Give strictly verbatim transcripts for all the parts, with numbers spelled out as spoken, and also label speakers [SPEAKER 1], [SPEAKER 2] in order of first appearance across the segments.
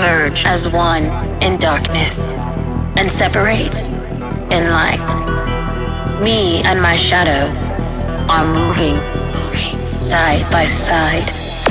[SPEAKER 1] merge as one in darkness and separate in light. Me and my shadow are moving side by side.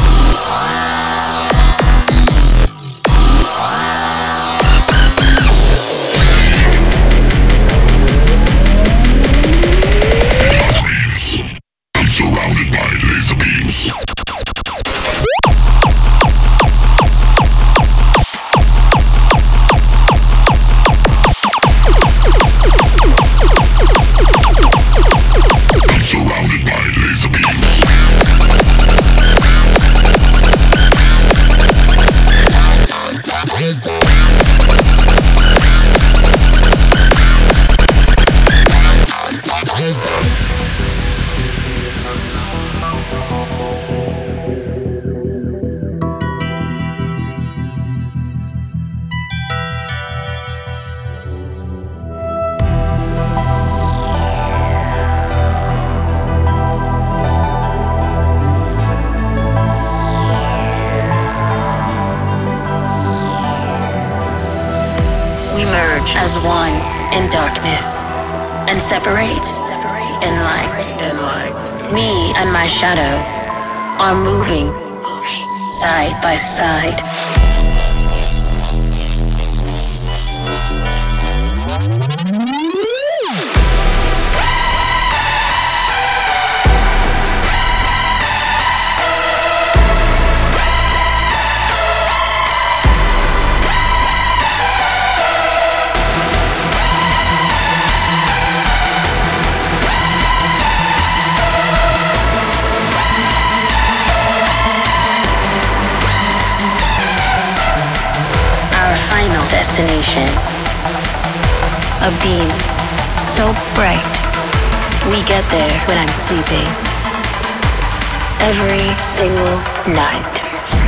[SPEAKER 1] We merge as one in darkness and separate in light. Me and my shadow are moving side by side. Destination. A beam so bright. We get there when I'm sleeping. Every single night.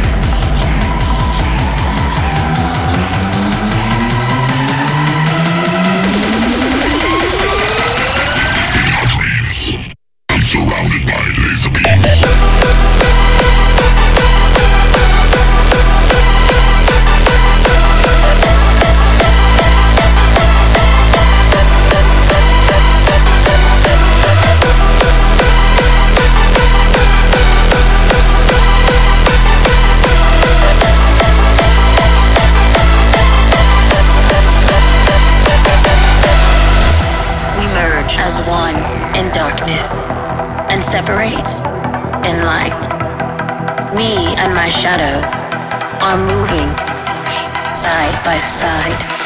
[SPEAKER 2] I'm surrounded by laser beams.
[SPEAKER 1] As one in darkness and separate in light. Me and my shadow are moving side by side.